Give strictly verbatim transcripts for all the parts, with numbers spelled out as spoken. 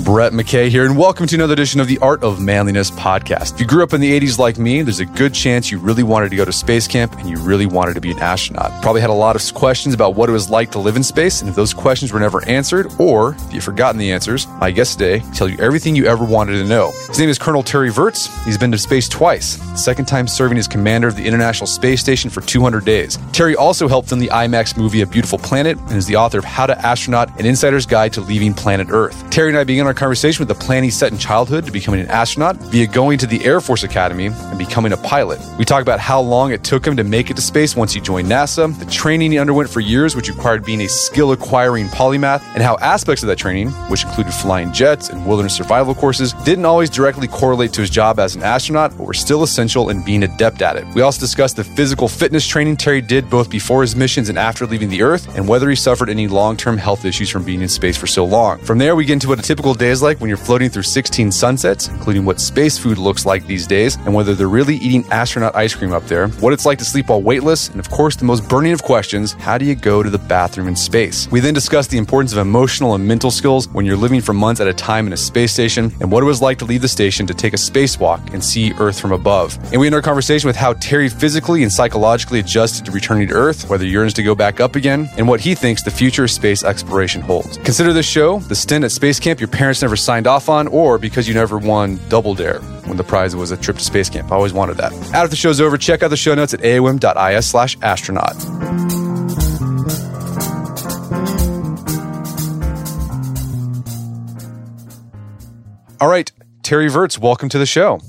Brett McKay here, and welcome to another edition of the Art of Manliness podcast. If you grew up in the eighties like me, there's a good chance you really wanted to go to space camp and you really wanted to be an astronaut. Probably had a lot of questions about what it was like to live in space, and if those questions were never answered, or if you've forgotten the answers, my guest today will tell you everything you ever wanted to know. His name is Colonel Terry Virts. He's been to space twice, the second time serving as commander of the International Space Station for two hundred days. Terry also helped film the IMAX movie A Beautiful Planet and is the author of How to Astronaut, an Insider's Guide to Leaving Planet Earth. Terry and I began our conversation with the plan he set in childhood to becoming an astronaut via going to the Air Force Academy and becoming a pilot. We talk about how long it took him to make it to space once he joined NASA, the training he underwent for years, which required being a skill-acquiring polymath, and how aspects of that training, which included flying jets and wilderness survival courses, didn't always directly correlate to his job as an astronaut, but were still essential in being adept at it. We also discussed the physical fitness training Terry did both before his missions and after leaving the Earth, and whether he suffered any long-term health issues from being in space for so long. From there, we get into what a typical day is like when you're floating through sixteen sunsets, including what space food looks like these days, and whether they're really eating astronaut ice cream up there, what it's like to sleep while weightless, and of course, the most burning of questions, how do you go to the bathroom in space? We then discuss the importance of emotional and mental skills when you're living for months at a time in a space station, and what it was like to leave the station to take a spacewalk and see Earth from above. And we end our conversation with how Terry physically and psychologically adjusted to returning to Earth, whether he yearns to go back up again, and what he thinks the future of space exploration holds. Consider this show the stint at space camp your parents never signed off on, or because you never won Double Dare when the prize was a trip to space camp. I always wanted that. After the show's over, check out the show notes at aom.is slash astronaut. All right, Terry Virts, welcome to the show.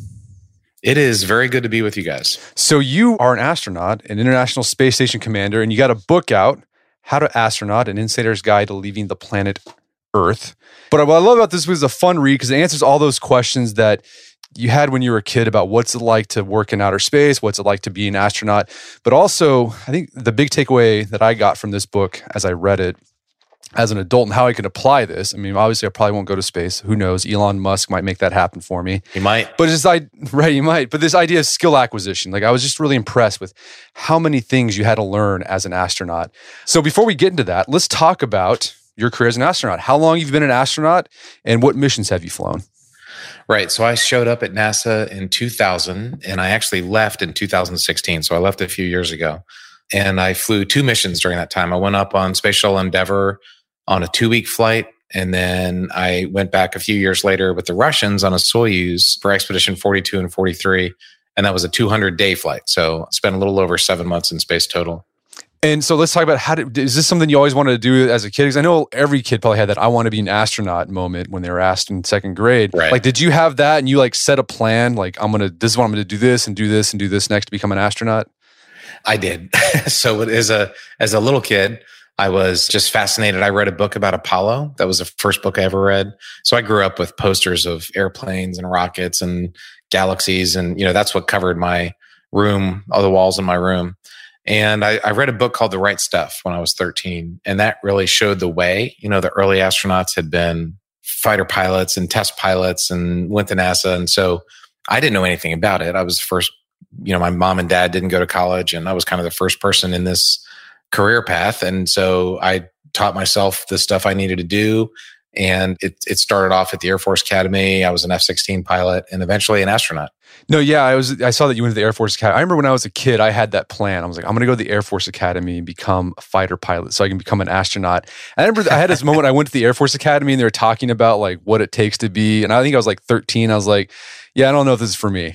It is very good to be with you guys. So you are an astronaut, an International Space Station commander, and you got a book out, How to Astronaut, an Insider's Guide to Leaving the Planet Earth. But what I love about this was a fun read because it answers all those questions that you had when you were a kid about what's it like to work in outer space, what's it like to be an astronaut. But also, I think the big takeaway that I got from this book as I read it as an adult and how I can apply this. I mean, obviously, I probably won't go to space. Who knows? Elon Musk might make that happen for me. He might. But it's I right, you might. But this idea of skill acquisition, like I was just really impressed with how many things you had to learn as an astronaut. So before we get into that, let's talk about your career as an astronaut. How long you've been an astronaut and what missions have you flown? Right. So I showed up at NASA in two thousand and I actually left in two thousand sixteen. So I left a few years ago and I flew two missions during that time. I went up on Space Shuttle Endeavour on a two-week flight. And then I went back a few years later with the Russians on a Soyuz for Expedition forty-two and forty-three. And that was a two hundred day flight. So I spent a little over seven months in space total. And so let's talk about how did, is this something you always wanted to do as a kid? Because I know every kid probably had that I want to be an astronaut moment when they were asked in second grade. Right. Like, did you have that and you like set a plan? Like, I'm going to, this is what I'm going to do this and do this and do this next to become an astronaut? I did. So as a, as a little kid, I was just fascinated. I read a book about Apollo. That was the first book I ever read. So I grew up with posters of airplanes and rockets and galaxies. And, you know, that's what covered my room, all the walls in my room. And I, I read a book called The Right Stuff when I was thirteen. And that really showed the way. You know, the early astronauts had been fighter pilots and test pilots and went to NASA. And so I didn't know anything about it. I was the first, you know, my mom and dad didn't go to college. And I was kind of the first person in this career path. And so I taught myself the stuff I needed to do. And it it started off at the Air Force Academy. I was an F sixteen pilot and eventually an astronaut. No, yeah, I was. I saw that you went to the Air Force Academy. I remember when I was a kid, I had that plan. I was like, I'm going to go to the Air Force Academy and become a fighter pilot so I can become an astronaut. And I remember I had this moment I went to the Air Force Academy and they were talking about like what it takes to be. And I think I was like thirteen. I was like, yeah, I don't know if this is for me.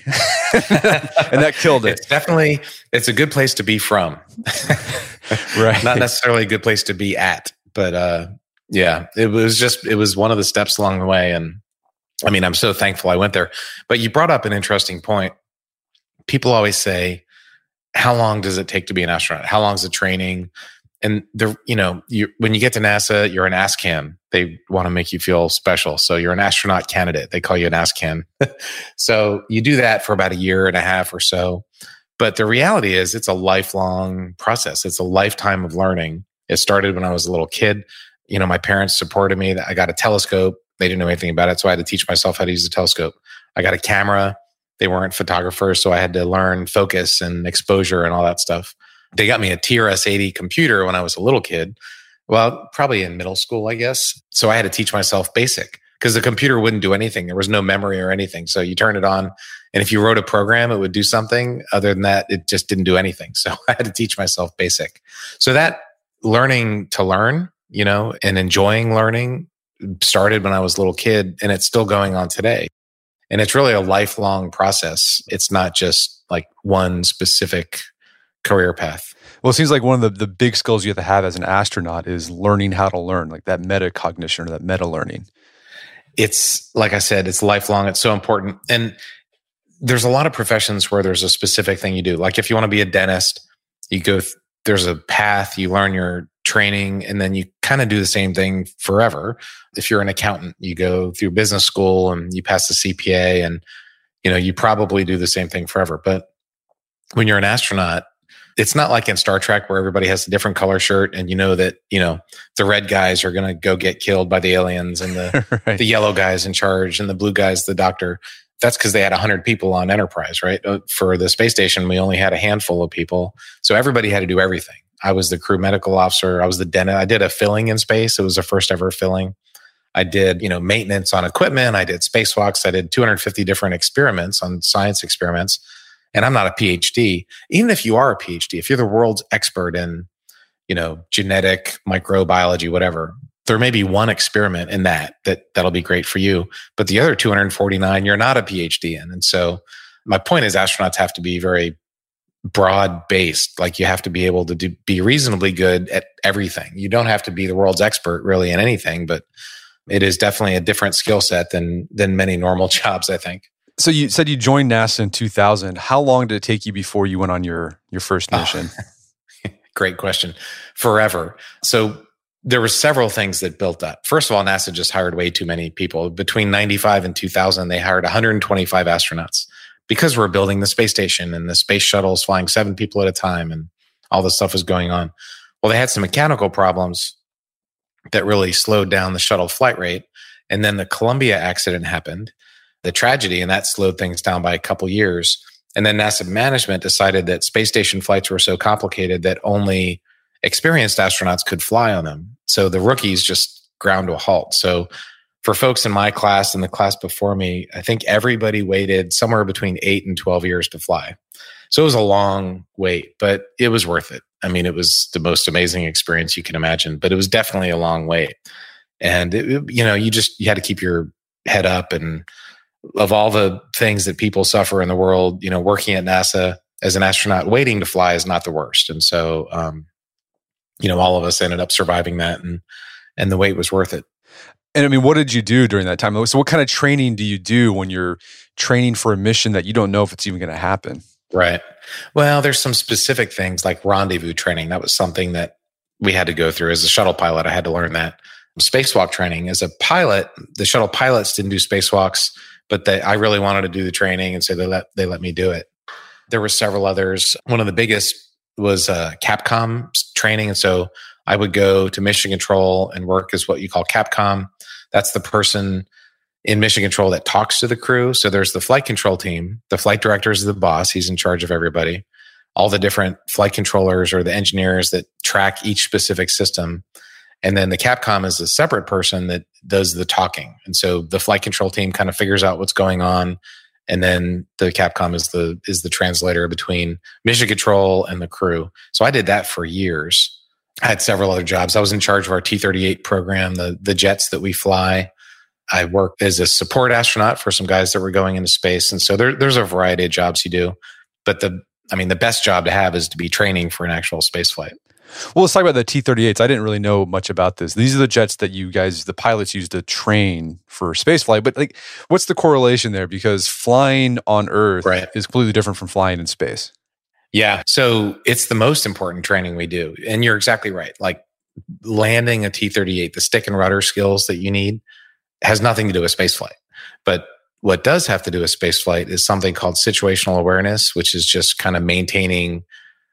And that killed it. It's definitely, it's a good place to be from. Right. Not necessarily a good place to be at, but uh, yeah, it was just, it was one of the steps along the way. And I mean, I'm so thankful I went there. But you brought up an interesting point. People always say, how long does it take to be an astronaut? How long is the training? And the, you know, you, when you get to NASA, you're an ASCAN. They want to make you feel special. So you're an astronaut candidate. They call you an ASCAN. So you do that for about a year and a half or so. But the reality is it's a lifelong process. It's a lifetime of learning. It started when I was a little kid. You know, my parents supported me. I got a telescope. They didn't know anything about it. So I had to teach myself how to use a telescope. I got a camera. They weren't photographers. So I had to learn focus and exposure and all that stuff. They got me a T R S eighty computer when I was a little kid. Well, probably in middle school, I guess. So I had to teach myself BASIC because the computer wouldn't do anything. There was no memory or anything. So you turn it on, and if you wrote a program, it would do something. Other than that, it just didn't do anything. So I had to teach myself basic. So that learning to learn, you know, and enjoying learning started when I was a little kid, and it's still going on today. And it's really a lifelong process. It's not just like one specific career path. Well, it seems like one of the, the big skills you have to have as an astronaut is learning how to learn, like that metacognition or that meta learning. It's, like I said, it's lifelong. It's so important. And there's a lot of professions where there's a specific thing you do. Like if you want to be a dentist, you go, th- there's a path, you learn your training, and then you kind of do the same thing forever. If you're an accountant, you go through business school and you pass the C P A, and you know, you probably do the same thing forever. But when you're an astronaut, it's not like in Star Trek where everybody has a different color shirt and you know that, you know, the red guys are going to go get killed by the aliens and the, right. the yellow guys in charge and the blue guys, the doctor. That's because they had one hundred people on Enterprise, right? For the space station, we only had a handful of people. So everybody had to do everything. I was the crew medical officer. I was the dentist. I did a filling in space. It was the first ever filling. I did, you know, maintenance on equipment. I did spacewalks. I did two hundred fifty different experiments on science experiments. And I'm not a PhD. Even if you are a PhD, if you're the world's expert in, you know, genetic, microbiology, whatever, there may be one experiment in that, that that'll be great for you. But the other two hundred forty-nine, you're not a PhD in. And so my point is astronauts have to be very broad based. Like you have to be able to do, be reasonably good at everything. You don't have to be the world's expert really in anything, but it is definitely a different skill set than than many normal jobs, I think. So you said you joined NASA in two thousand. How long did it take you before you went on your, your first mission? Oh, great question. Forever. So there were several things that built up. First of all, NASA just hired way too many people. Between ninety-five and two thousand, they hired one hundred twenty-five astronauts because we're building the space station and the space shuttles flying seven people at a time and all this stuff was going on. Well, they had some mechanical problems that really slowed down the shuttle flight rate. And then the Columbia accident happened, the tragedy, and that slowed things down by a couple years. And then NASA management decided that space station flights were so complicated that only experienced astronauts could fly on them. So the rookies just ground to a halt. So for folks in my class and the class before me, I think everybody waited somewhere between eight and twelve years to fly. So it was a long wait, but it was worth it. I mean, it was the most amazing experience you can imagine, but it was definitely a long wait. And, it, you know, you just, you had to keep your head up. And of all the things that people suffer in the world, you know, working at NASA as an astronaut, waiting to fly is not the worst. And so, um, you know, all of us ended up surviving that, and and the wait was worth it. And I mean, what did you do during that time? So what kind of training do you do when you're training for a mission that you don't know if it's even going to happen? Right. Well, there's some specific things like rendezvous training. That was something that we had to go through. As a shuttle pilot, I had to learn that. Spacewalk training. As a pilot, the shuttle pilots didn't do spacewalks, but they, I really wanted to do the training, and so they let they let me do it. There were several others. One of the biggest was uh, Capcom training, and so I would go to Mission Control and work as what you call Capcom. That's the person in Mission Control that talks to the crew. So there's the flight control team. The flight director is the boss. He's in charge of everybody. All the different flight controllers or the engineers that track each specific system. And then the Capcom is a separate person that does the talking. And so the flight control team kind of figures out what's going on. And then the Capcom is the is the translator between Mission Control and the crew. So I did that for years. I had several other jobs. I was in charge of our T thirty-eight program, the, the jets that we fly. I worked as a support astronaut for some guys that were going into space. And so there, there's a variety of jobs you do. But the, I mean, the best job to have is to be training for an actual space flight. Well, let's talk about the T thirty-eights. I didn't really know much about this. These are the jets that you guys, the pilots, use to train for spaceflight. But like, what's the correlation there? Because flying on Earth right. is completely different from flying in space. Yeah. So it's the most important training we do. And you're exactly right. Like landing a T thirty-eight, the stick and rudder skills that you need has nothing to do with spaceflight. But what does have to do with spaceflight is something called situational awareness, which is just kind of maintaining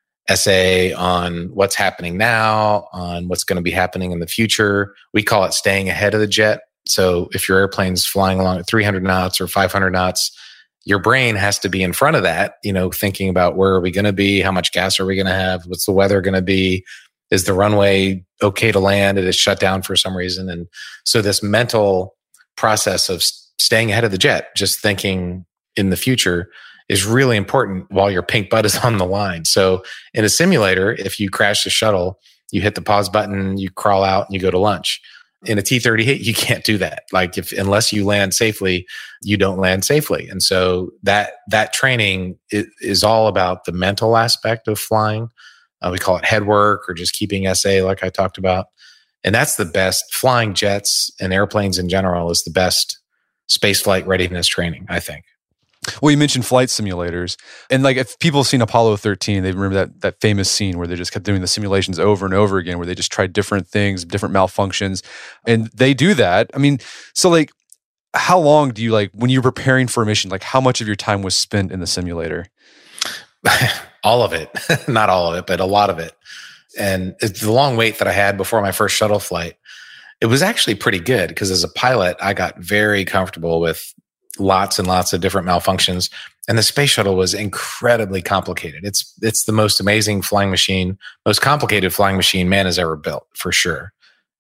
S A on what's happening now, on what's going to be happening in the future. We call it staying ahead of the jet. So if your airplane's flying along at three hundred knots or five hundred knots, your brain has to be in front of that, you know, thinking about where are we going to be? How much gas are we going to have? What's the weather going to be? Is the runway okay to land? It is shut down for some reason. And so this mental process of staying ahead of the jet, just thinking in the future is really important while your pink butt is on the line. So in a simulator, if you crash the shuttle, you hit the pause button, you crawl out and you go to lunch. In a T thirty-eight, you can't do that. Like if, unless you land safely, you don't land safely. And so that, that training is, is all about the mental aspect of flying. Uh, we call it head work or just keeping S A like I talked about. And that's the best. Flying jets and airplanes in general is the best space flight readiness training, I think. Well, you mentioned flight simulators. And like if people have seen Apollo thirteen, they remember that that famous scene where they just kept doing the simulations over and over again, where they just tried different things, different malfunctions. And they do that. I mean, so like how long do you like, when you're preparing for a mission, like how much of your time was spent in the simulator? All of it. Not all of it, but a lot of it. And it's the long wait that I had before my first shuttle flight. It was actually pretty good because as a pilot, I got very comfortable with lots and lots of different malfunctions. And the space shuttle was incredibly complicated. It's it's the most amazing flying machine, most complicated flying machine man has ever built, for sure.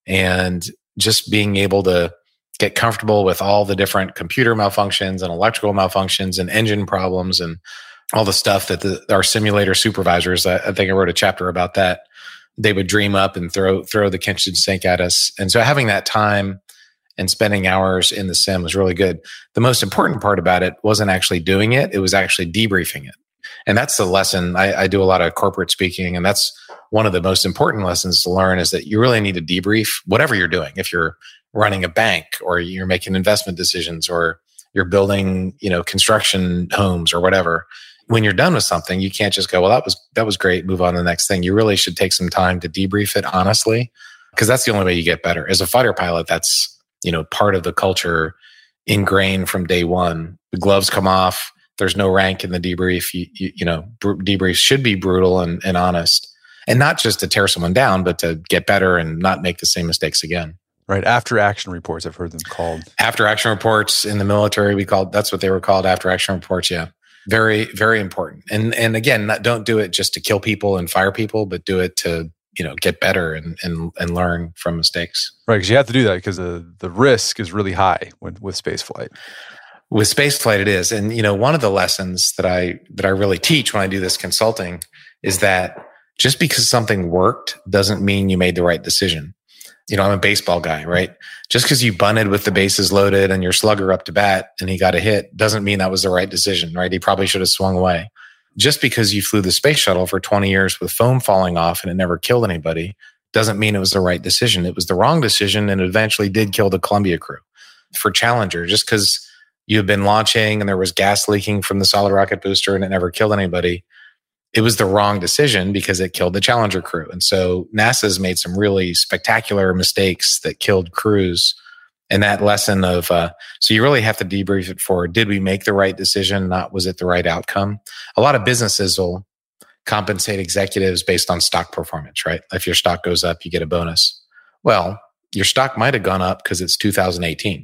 And just being able to get comfortable with all the different computer malfunctions and electrical malfunctions and engine problems and all the stuff that the, our simulator supervisors, I, I think I wrote a chapter about that, they would dream up and throw throw the kitchen sink at us. And so having that time and spending hours in the sim was really good. The most important part about it wasn't actually doing it. It was actually debriefing it. And that's the lesson. I, I do a lot of corporate speaking, and that's one of the most important lessons to learn is that you really need to debrief whatever you're doing. If you're running a bank or you're making investment decisions or you're building, you know, construction homes or whatever, when you're done with something, you can't just go, well, that was, that was great. Move on to the next thing. You really should take some time to debrief it honestly, because that's the only way you get better. As a fighter pilot, that's, you know, part of the culture ingrained from day one. The gloves come off. There's no rank in the debrief. You, you, you know, br- debriefs should be brutal and, and honest, and not just to tear someone down, but to get better and not make the same mistakes again. Right. After action reports, I've heard them called. After action reports in the military, we called, that's what they were called, after action reports. Yeah. Very, very important. And, and again, not, don't do it just to kill people and fire people, but do it to, you know, get better and, and, and learn from mistakes. Right. Because you have to do that because the, the risk is really high with, with space flight. With space flight, it is. And, you know, one of the lessons that I, that I really teach when I do this consulting is that just because something worked doesn't mean you made the right decision. You know, I'm a baseball guy, right? Just because you bunted with the bases loaded and your slugger up to bat and he got a hit doesn't mean that was the right decision, right? He probably should have swung away. Just because you flew the space shuttle for twenty years with foam falling off and it never killed anybody doesn't mean it was the right decision. It was the wrong decision and it eventually did kill the Columbia crew. For Challenger, just because you've been launching and there was gas leaking from the solid rocket booster and it never killed anybody, it was the wrong decision because it killed the Challenger crew. And so NASA's made some really spectacular mistakes that killed crews. And that lesson of, uh, so you really have to debrief it for, did we make the right decision? Not, was it the right outcome? A lot of businesses will compensate executives based on stock performance, right? If your stock goes up, you get a bonus. Well, your stock might have gone up because it's two thousand eighteen,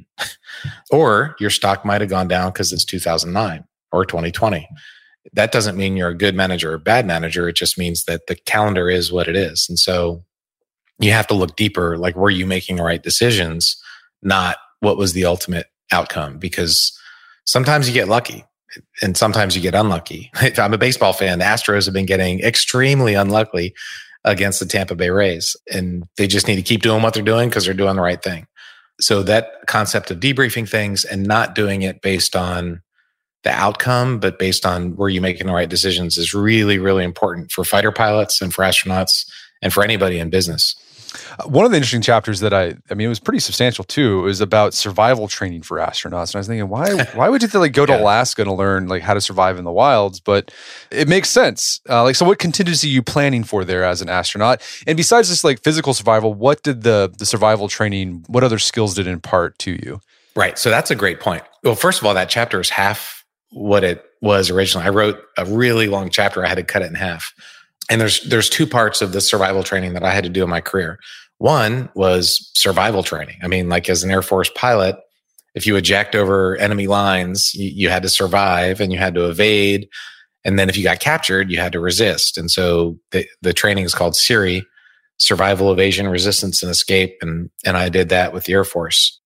or your stock might have gone down because it's two thousand nine or twenty twenty. That doesn't mean you're a good manager or a bad manager. It just means that the calendar is what it is. And so you have to look deeper, like, were you making the right decisions? Not what was the ultimate outcome, because sometimes you get lucky and sometimes you get unlucky. If I'm a baseball fan, the Astros have been getting extremely unlucky against the Tampa Bay Rays, and they just need to keep doing what they're doing because they're doing the right thing. So that concept of debriefing things and not doing it based on the outcome, but based on were you making the right decisions is really, really important for fighter pilots and for astronauts and for anybody in business. One of the interesting chapters that I, I mean, it was pretty substantial too, is about survival training for astronauts. And I was thinking, why, why would you like go to yeah. Alaska to learn like how to survive in the wilds? But it makes sense. Uh, like, so what contingency are you planning for there as an astronaut? And besides this like physical survival, what did the, the survival training, what other skills did it impart to you? Right. So that's a great point. Well, first of all, that chapter is half what it was originally. I wrote a really long chapter. I had to cut it in half. And there's there's two parts of the survival training that I had to do in my career. One was survival training. I mean, like as an Air Force pilot, if you eject over enemy lines, you, you had to survive and you had to evade. And then if you got captured, you had to resist. And so the, the training is called SERE, Survival, Evasion, Resistance, and Escape. And, and I did that with the Air Force.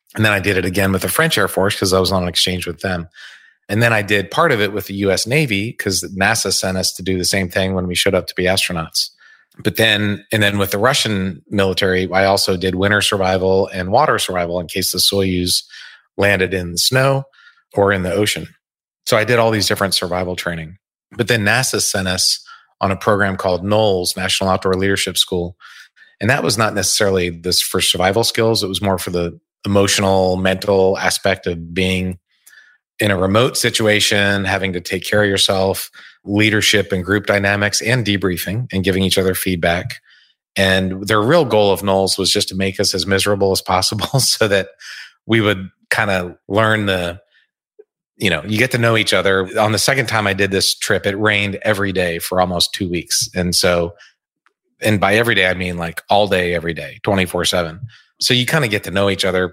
And then I did it again with the French Air Force because I was on an exchange with them. And then I did part of it with the U S Navy because NASA sent us to do the same thing when we showed up to be astronauts. But then, and then with the Russian military, I also did winter survival and water survival in case the Soyuz landed in the snow or in the ocean. So I did all these different survival training. But then NASA sent us on a program called NOLS, National Outdoor Leadership School. And that was not necessarily this for survival skills. It was more for the emotional, mental aspect of being in a remote situation, having to take care of yourself, leadership and group dynamics, and debriefing and giving each other feedback. And their real goal of NOLS was just to make us as miserable as possible so that we would kind of learn the, you know, you get to know each other. On the second time I did this trip, it rained every day for almost two weeks. And so, and by every day, I mean like all day, every day, twenty-four seven. So you kind of get to know each other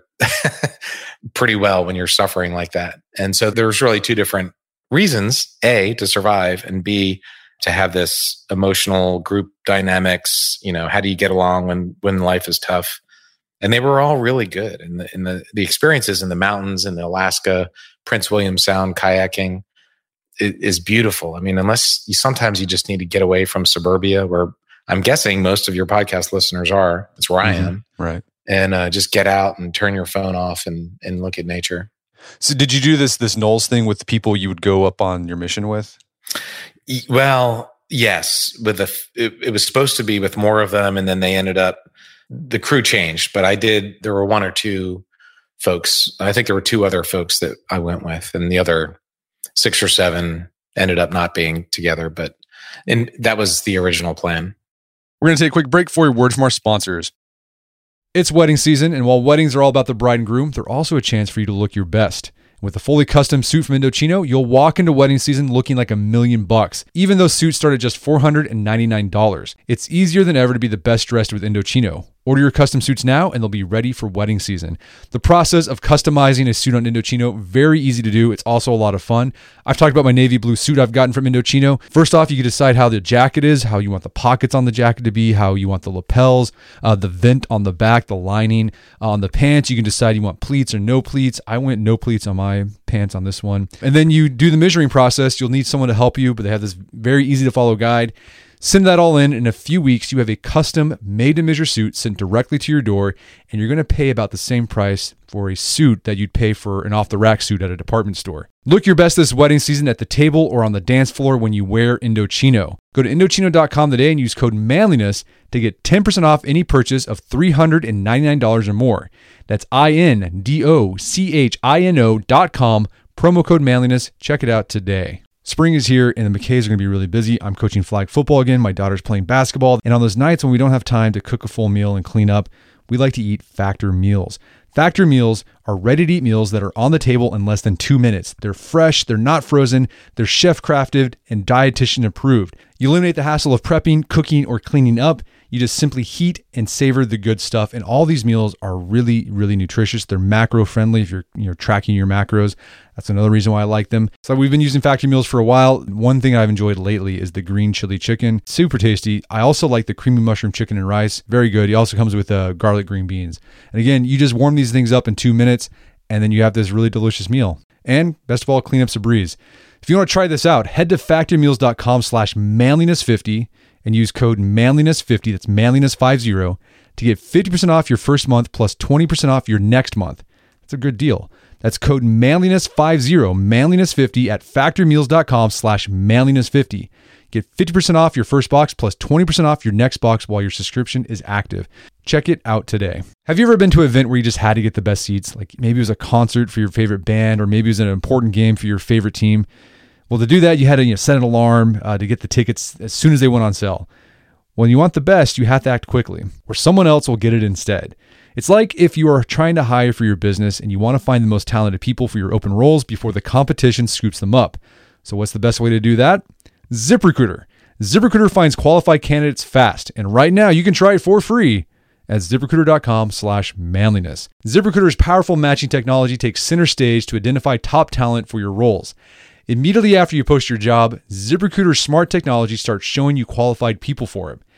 pretty well when you're suffering like that. And so there's really two different reasons, A, to survive, and B, to have this emotional group dynamics. You know, how do you get along when, when life is tough? And they were all really good. And the, and the, the experiences in the mountains in the Alaska, Prince William Sound kayaking is, is beautiful. I mean, unless you, sometimes you just need to get away from suburbia, where I'm guessing most of your podcast listeners are. That's where mm-hmm. I am. Right. And uh, just get out and turn your phone off and, and look at nature. So did you do this this NOLS thing with the people you would go up on your mission with? Well, yes. With the it, it was supposed to be with more of them, and then they ended up, the crew changed. But I did, there were one or two folks, I think there were two other folks that I went with, and the other six or seven ended up not being together. But and that was the original plan. We're going to take a quick break for a word from our sponsors. It's wedding season, and while weddings are all about the bride and groom, they're also a chance for you to look your best. With a fully custom suit from Indochino, you'll walk into wedding season looking like a million bucks, even though suits start at just four hundred ninety-nine dollars. It's easier than ever to be the best dressed with Indochino. Order your custom suits now, and they'll be ready for wedding season. The process of customizing a suit on Indochino, very easy to do. It's also a lot of fun. I've talked about my navy blue suit I've gotten from Indochino. First off, you can decide how the jacket is, how you want the pockets on the jacket to be, how you want the lapels, uh, the vent on the back, the lining. Uh, on the pants, you can decide you want pleats or no pleats. I went no pleats on my pants on this one. And then you do the measuring process. You'll need someone to help you, but they have this very easy to follow guide. Send that all in. In a few weeks, you have a custom made-to-measure suit sent directly to your door, and you're going to pay about the same price for a suit that you'd pay for an off-the-rack suit at a department store. Look your best this wedding season at the table or on the dance floor when you wear Indochino. Go to Indochino dot com today and use code manliness to get ten percent off any purchase of three hundred ninety-nine dollars or more. That's I N D O C H I N O dot com, promo code manliness. Check it out today. Spring is here and the McKays are going to be really busy. I'm coaching flag football again. My daughter's playing basketball. And on those nights when we don't have time to cook a full meal and clean up, we like to eat Factor meals. Factor meals are ready-to-eat meals that are on the table in less than two minutes. They're fresh, they're not frozen, they're chef-crafted and dietitian approved. You eliminate the hassle of prepping, cooking, or cleaning up. You just simply heat and savor the good stuff. And all these meals are really, really nutritious. They're macro-friendly if you're you're tracking your macros. That's another reason why I like them. So we've been using Factor meals for a while. One thing I've enjoyed lately is the green chili chicken. Super tasty. I also like the creamy mushroom chicken and rice. Very good. It also comes with uh, garlic green beans. And again, you just warm these things up in two minutes, and then you have this really delicious meal. And best of all, cleanup's a breeze. If you want to try this out, head to factor meals dot com slash manliness fifty and use code manliness fifty, that's manliness fifty, to get fifty percent off your first month plus twenty percent off your next month. That's a good deal. That's code manliness fifty, manliness fifty at factor meals dot com slash manliness fifty. Get fifty percent off your first box plus twenty percent off your next box while your subscription is active. Check it out today. Have you ever been to an event where you just had to get the best seats? Like maybe it was a concert for your favorite band, or maybe it was an important game for your favorite team. Well, to do that, you had to you know, set an alarm uh, to get the tickets as soon as they went on sale. When you want the best, you have to act quickly, or someone else will get it instead. It's like if you are trying to hire for your business and you want to find the most talented people for your open roles before the competition scoops them up. So what's the best way to do that? ZipRecruiter. ZipRecruiter finds qualified candidates fast, and right now you can try it for free at ZipRecruiter dot com slash manliness. ZipRecruiter's powerful matching technology takes center stage to identify top talent for your roles. Immediately after you post your job, ZipRecruiter's smart technology starts showing you qualified people for it.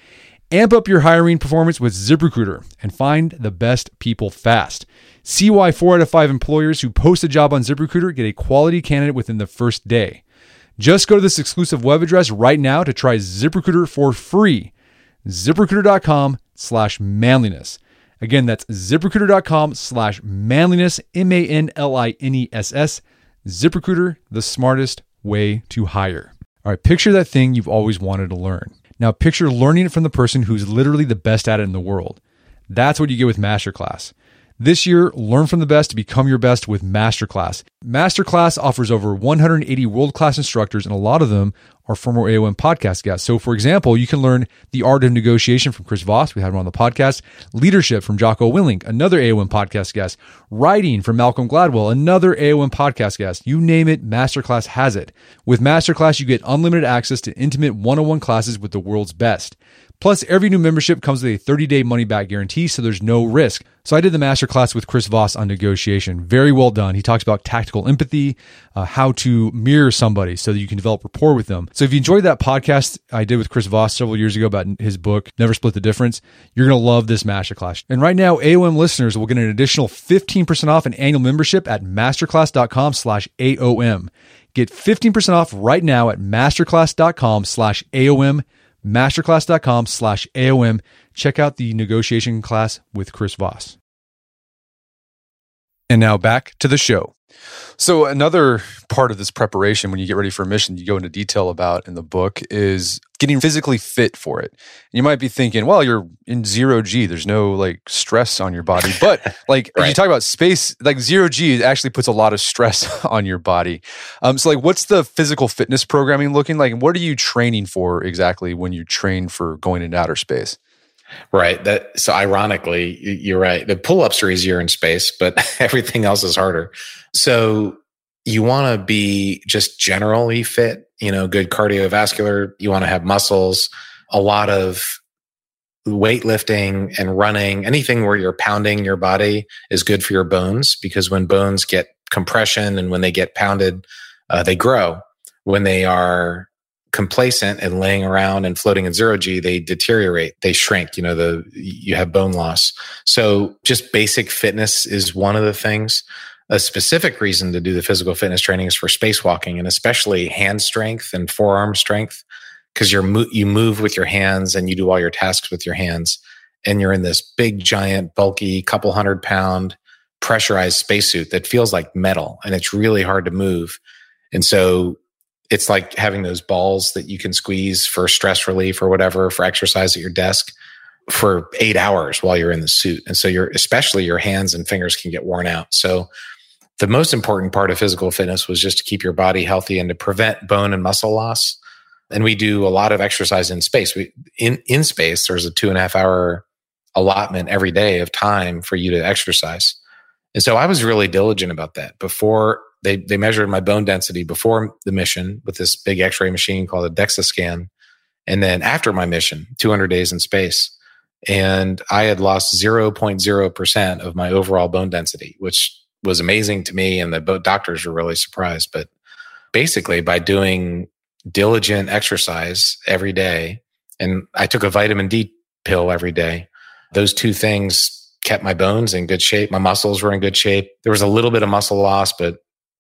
Amp up your hiring performance with ZipRecruiter and find the best people fast. See why four out of five employers who post a job on ZipRecruiter get a quality candidate within the first day. Just go to this exclusive web address right now to try ZipRecruiter for free. ZipRecruiter.com slash manliness. Again, that's ZipRecruiter.com slash manliness, M A N L I N E S S. ZipRecruiter, the smartest way to hire. All right, picture that thing you've always wanted to learn. Now picture learning it from the person who's literally the best at it in the world. That's what you get with Masterclass. This year, learn from the best to become your best with Masterclass. Masterclass offers over one hundred eighty world-class instructors, and a lot of them are former A O M podcast guests. So, for example, you can learn the art of negotiation from Chris Voss. We had him on the podcast. Leadership from Jocko Willink, another A O M podcast guest. Writing from Malcolm Gladwell, another A O M podcast guest. You name it, Masterclass has it. With Masterclass, you get unlimited access to intimate one-on-one classes with the world's best. Plus, every new membership comes with a thirty-day money-back guarantee, so there's no risk. So I did the masterclass with Chris Voss on negotiation. Very well done. He talks about tactical empathy, uh, how to mirror somebody so that you can develop rapport with them. So if you enjoyed that podcast I did with Chris Voss several years ago about his book, Never Split the Difference, you're going to love this masterclass. And right now, A O M listeners will get an additional fifteen percent off an annual membership at masterclass.com slash AOM. Get fifteen percent off right now at masterclass.com slash AOM. Masterclass.com slash AOM. Check out the negotiation class with Chris Voss. And now back to the show. So another part of this preparation when you get ready for a mission, you go into detail about in the book, is getting physically fit for it. You might be thinking, well, you're in zero G. There's no like stress on your body. But like right. As you talk about space, like zero G actually puts a lot of stress on your body. Um, so like what's the physical fitness programming looking like? And what are you training for exactly when you train for going into outer space? Right. That so ironically, you're right. The pull-ups are easier in space, but everything else is harder. So you want to be just generally fit, you know, good cardiovascular. You want to have muscles, a lot of weightlifting and running. Anything where you're pounding your body is good for your bones, because when bones get compression and when they get pounded, uh, they grow. When they are complacent and laying around and floating in zero G, they deteriorate, they shrink, you know, the, you have bone loss. So just basic fitness is one of the things. A specific reason to do the physical fitness training is for spacewalking, and especially hand strength and forearm strength, because you're, you move with your hands and you do all your tasks with your hands. And you're in this big, giant, bulky, couple hundred pound pressurized spacesuit that feels like metal, and it's really hard to move. And so it's like having those balls that you can squeeze for stress relief or whatever, for exercise at your desk for eight hours while you're in the suit. And so you're, especially your hands and fingers can get worn out. So the most important part of physical fitness was just to keep your body healthy and to prevent bone and muscle loss. And we do a lot of exercise in space. We, in, in space, there's a two and a half hour allotment every day of time for you to exercise. And so I was really diligent about that. Before They they measured my bone density before the mission with this big X-ray machine called a DEXA scan, and then after my mission, two hundred days in space, and I had lost zero point zero percent of my overall bone density, which was amazing to me, and the doctors were really surprised. But basically, by doing diligent exercise every day, and I took a vitamin D pill every day, those two things kept my bones in good shape. My muscles were in good shape. There was a little bit of muscle loss, but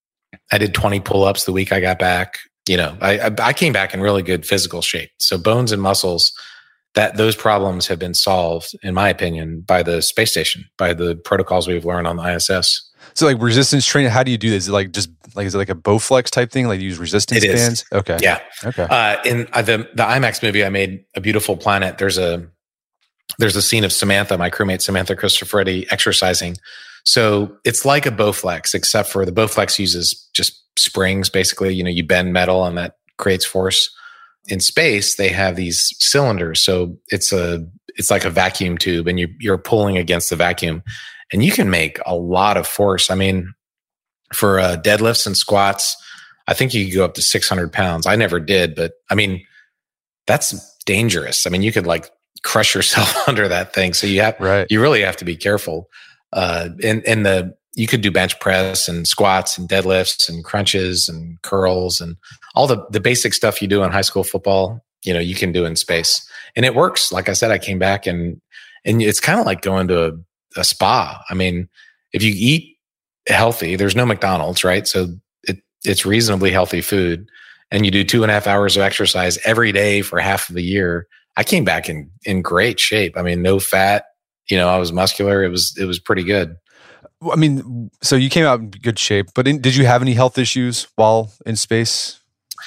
I did twenty pull-ups the week I got back. You know, I, I came back in really good physical shape. So bones and muscles, that those problems have been solved, in my opinion, by the space station, by the protocols we've learned on the I S S. So like resistance training, how do you do this? Is it like just like, is it like a Bowflex type thing? Like you use resistance it bands? Is. Okay. Yeah. Okay. Uh, in uh, the, the IMAX movie I made, A Beautiful Planet, there's a, there's a scene of Samantha, my crewmate Samantha Cristoforetti, exercising. So it's like a Bowflex, except for the Bowflex uses just springs. Basically, you know, you bend metal and that creates force. In space, they have these cylinders. So it's a, it's like a vacuum tube, and you, you're pulling against the vacuum, and you can make a lot of force. I mean, for uh, deadlifts and squats, I think you could go up to six hundred pounds. I never did, but I mean, that's dangerous. I mean, you could like crush yourself under that thing. So you have, right. you really have to be careful. Uh, and, and the, you could do bench press and squats and deadlifts and crunches and curls and all the, the basic stuff you do in high school football you know, you can do in space. And it works. Like I said, I came back and, and it's kind of like going to a, a spa. I mean, if you eat healthy, there's no McDonald's, right? So it, it's reasonably healthy food. And you do two and a half hours of exercise every day for half of the year. I came back in, in great shape. I mean, no fat, you know, I was muscular. It was, it was pretty good. I mean, so you came out in good shape, but in, did you have any health issues while in space?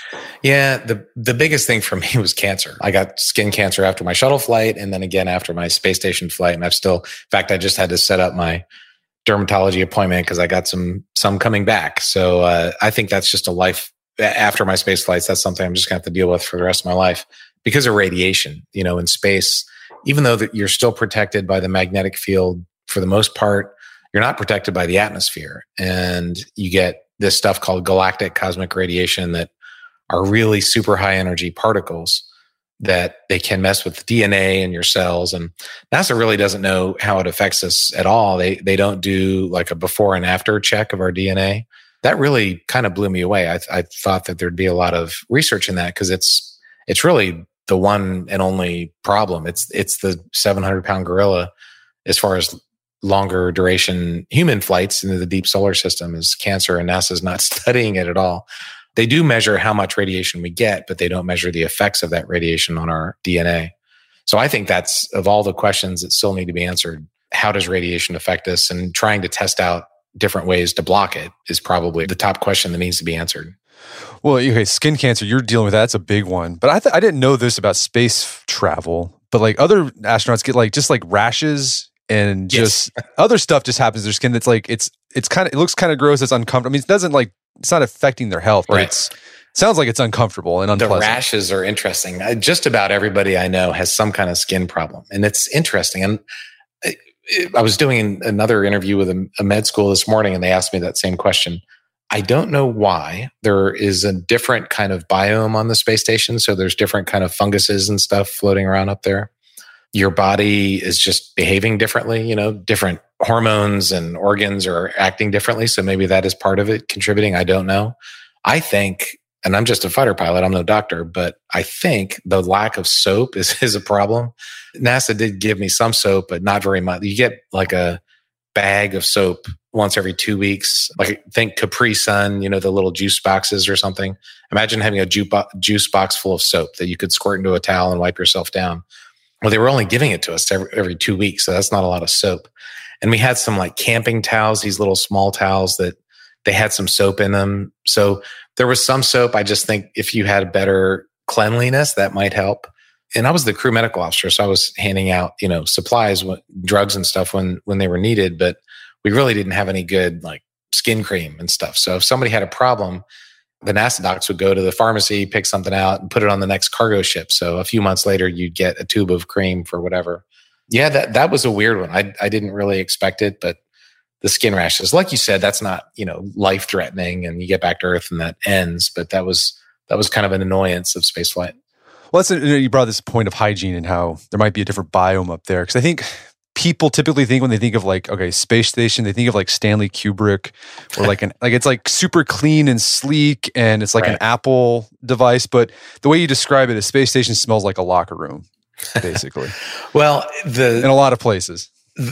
Yeah, the the biggest thing for me was cancer. I got skin cancer after my shuttle flight, and then again after my space station flight. And I've still, in fact, I just had to set up my dermatology appointment because I got some some coming back. So uh, I think that's just a life after my space flights. That's something I'm just going to have to deal with for the rest of my life because of radiation. You know, in space, even though that you're still protected by the magnetic field for the most part, you're not protected by the atmosphere, and you get this stuff called galactic cosmic radiation that are really super high energy particles that they can mess with the D N A in your cells. And NASA really doesn't know how it affects us at all. They they don't do like a before and after check of our D N A. That really kind of blew me away. I, I thought that there'd be a lot of research in that because it's it's really the one and only problem. It's it's the seven hundred pound gorilla as far as longer duration human flights into the deep solar system is cancer, and NASA's not studying it at all. They do measure how much radiation we get, but they don't measure the effects of that radiation on our D N A. So I think that's, of all the questions that still need to be answered, how does radiation affect us? And trying to test out different ways to block it is probably the top question that needs to be answered. Well, okay, skin cancer, you're dealing with that. That's a big one. But I th- I didn't know this about space travel, but like other astronauts get like just like rashes and just yes. other stuff just happens to their skin that's like, it's it's kind of, it looks kind of gross, it's uncomfortable. I mean, it doesn't like, it's not affecting their health, but right. it's, it sounds like it's uncomfortable and unpleasant. The rashes are interesting. I, just about everybody I know has some kind of skin problem, and it's interesting. And I, I was doing another interview with a, a med school this morning, and they asked me that same question. I don't know why. There is a different kind of biome on the space station, so there's different kind of funguses and stuff floating around up there. Your body is just behaving differently, you know, different hormones and organs are acting differently. So maybe that is part of it contributing. I don't know. I think, and I'm just a fighter pilot, I'm no doctor, but I think the lack of soap is, is a problem. NASA did give me some soap, but not very much. You get like a bag of soap once every two weeks. Like think Capri Sun, you know, the little juice boxes or something. Imagine having a ju- bo- juice box full of soap that you could squirt into a towel and wipe yourself down. Well, they were only giving it to us every, every two weeks. So that's not a lot of soap. And we had some like camping towels, these little small towels that they had some soap in them. So there was some soap. I just think if you had better cleanliness, that might help. And I was the crew medical officer, so I was handing out, you know, supplies, drugs and stuff when, when they were needed, but we really didn't have any good like skin cream and stuff. So if somebody had a problem, the NASA docs would go to the pharmacy, pick something out and put it on the next cargo ship. So a few months later, you'd get a tube of cream for whatever. Yeah, that, that was a weird one. I I didn't really expect it, but the skin rashes, like you said, that's not, you know, life threatening and you get back to Earth and that ends. But that was, that was kind of an annoyance of spaceflight. Well, that's a, you brought this point of hygiene and how there might be a different biome up there. Because I think people typically think when they think of like, okay, space station, they think of like Stanley Kubrick or like an, like it's like super clean and sleek and it's like right. an Apple device. But the way you describe it, a space station smells like a locker room, basically. Well, the in a lot of places.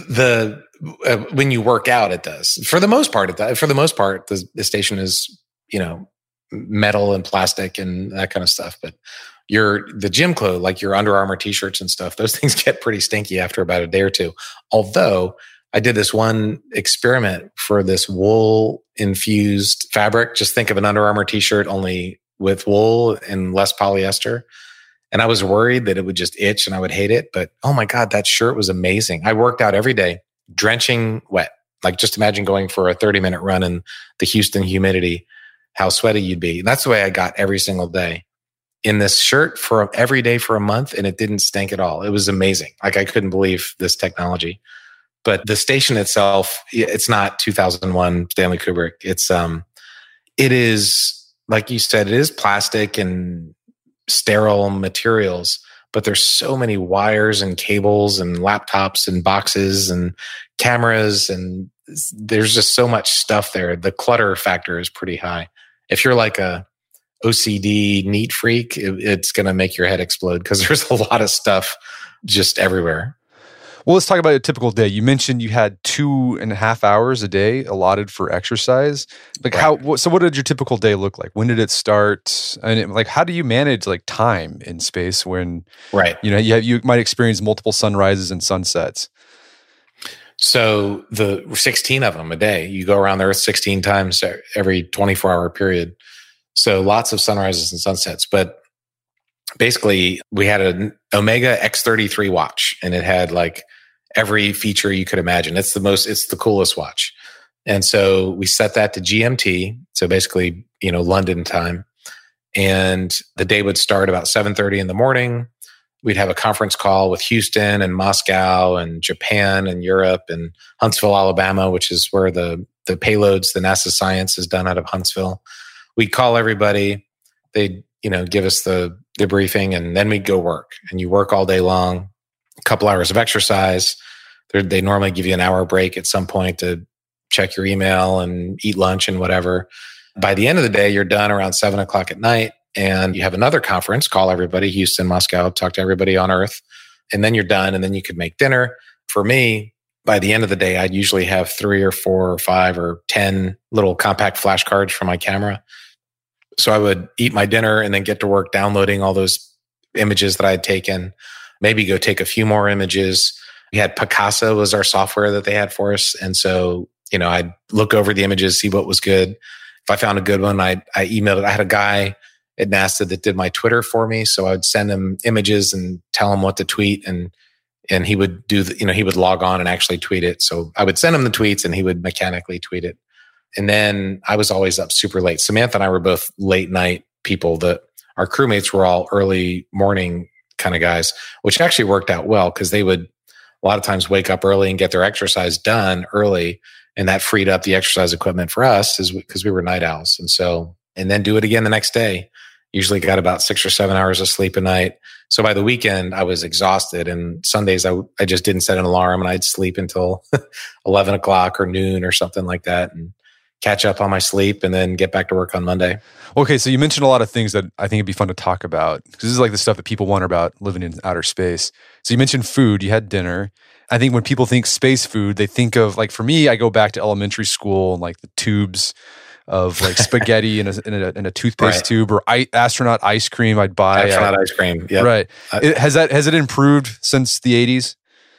The uh, when you work out, it does. For the most part, it does. For the most part, the, the station is, you know, metal and plastic and that kind of stuff. But your the gym clothes, like your Under Armour t-shirts and stuff, those things get pretty stinky after about a day or two. Although I did this one experiment for this wool infused fabric. Just think of an Under Armour t-shirt only with wool and less polyester. And I was worried that it would just itch and I would hate it. But oh my God, that shirt was amazing. I worked out every day, drenching wet. Like just imagine going for a thirty minute run in the Houston humidity, how sweaty you'd be. And that's the way I got every single day in this shirt for every day for a month. And it didn't stink at all. It was amazing. Like I couldn't believe this technology. But the station itself, it's not two thousand one Stanley Kubrick. It's, um, it is, like you said, it is plastic and sterile materials, but there's so many wires and cables and laptops and boxes and cameras, and there's just so much stuff there. The clutter factor is pretty high. If you're like a, O C D neat freak, it, it's going to make your head explode because there's a lot of stuff just everywhere. Well, let's talk about a typical day. You mentioned you had two and a half hours a day allotted for exercise. Like Right. how? What, so, what did your typical day look like? When did it start? And it, like, how do you manage like time in space when, Right. you know, you have, you might experience multiple sunrises and sunsets? So the sixteen of them a day, you go around the Earth sixteen times every twenty-four hour period. So lots of sunrises and sunsets. But basically, we had an Omega X thirty-three watch, and it had like every feature you could imagine. It's the most, it's the coolest watch. And so we set that to G M T. So basically, you know, London time. And the day would start about seven thirty in the morning. We'd have a conference call with Houston and Moscow and Japan and Europe and Huntsville, Alabama, which is where the, the payloads, the NASA science is done out of Huntsville. We'd call everybody. They'd, you know, give us the, the briefing, and then we'd go work. And you work all day long, a couple hours of exercise. They're, they normally give you an hour break at some point to check your email and eat lunch and whatever. By the end of the day, you're done around seven o'clock at night, and you have another conference, call everybody, Houston, Moscow, talk to everybody on Earth, and then you're done, and then you could make dinner. For me, by the end of the day, I'd usually have three or four or five or ten little compact flashcards for my camera. So I would eat my dinner and then get to work downloading all those images that I had taken, maybe go take a few more images. We had Picasa was our software that they had for us. And so, you know, I'd look over the images, see what was good. If I found a good one, I I emailed it. I had a guy at NASA that did my Twitter for me. So I would send him images and tell him what to tweet. And and he would do, the, you know, he would log on and actually tweet it. So I would send him the tweets and he would mechanically tweet it. And then I was always up super late. Samantha and I were both late night people. That our crewmates were all early morning kind of guys, which actually worked out well because they would a lot of times wake up early and get their exercise done early. And that freed up the exercise equipment for us because we were night owls. And so, and then do it again the next day. Usually got about six or seven hours of sleep a night. So by the weekend, I was exhausted. And Sundays, I, I just didn't set an alarm and I'd sleep until eleven o'clock or noon or something like that and catch up on my sleep and then get back to work on Monday. Okay, so you mentioned a lot of things that I think it'd be fun to talk about. This is like the stuff that people wonder about living in outer space. So you mentioned food, you had dinner. I think when people think space food, they think of, like for me, I go back to elementary school and like the tubes of like spaghetti in a, in a, in a toothpaste Right. tube, or I, astronaut ice cream I'd buy. Astronaut at, ice cream. Yep. Right. Uh, It- has that has it improved since the eighties?